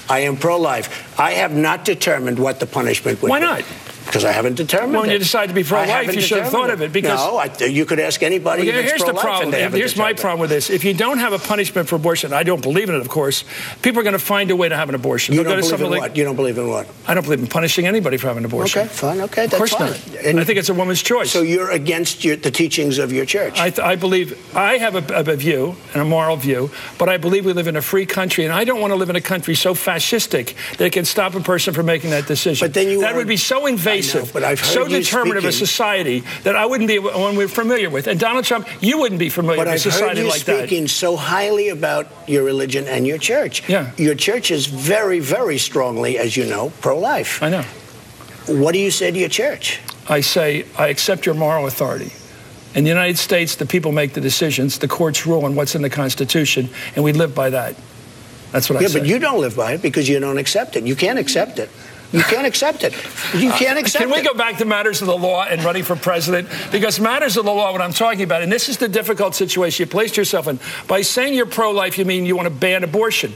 I am pro-life. I have not determined what the punishment would be. Why not? Because I haven't determined When it. you decide to be pro-life, you should have thought of it. Because no, you could ask anybody. Well, here's the problem. Here's my problem with this. If you don't have a punishment for abortion, I don't believe in it, of course, people are going to find a way to have an abortion. You don't believe in what? You don't believe in what? I don't believe in punishing anybody for having an abortion. Okay, fine. Okay, that's fine. Of course not. And I think it's a woman's choice. So you're against the teachings of your church? I believe, I have a view, and a moral view, but I believe we live in a free country, and I don't want to live in a country so fascistic that it can stop a person from making that decision. But then that would be so invasive. I know, but I've heard so determinative of a society that I wouldn't be one we're familiar with. And Donald Trump, you wouldn't be familiar with a society like that. But I've heard you speaking so highly about your religion and your church. Yeah. Your church is very, very strongly, as you know, pro-life. I know. What do you say to your church? I say, I accept your moral authority. In the United States, the people make the decisions, the courts rule on what's in the Constitution, and we live by that. That's what I say. Yeah, but you don't live by it because you don't accept it. You can't accept it. You can't accept it. You can't accept it. Can we go back to matters of the law and running for president? Because matters of the law, what I'm talking about, and this is the difficult situation you placed yourself in. By saying you're pro-life, you mean you want to ban abortion.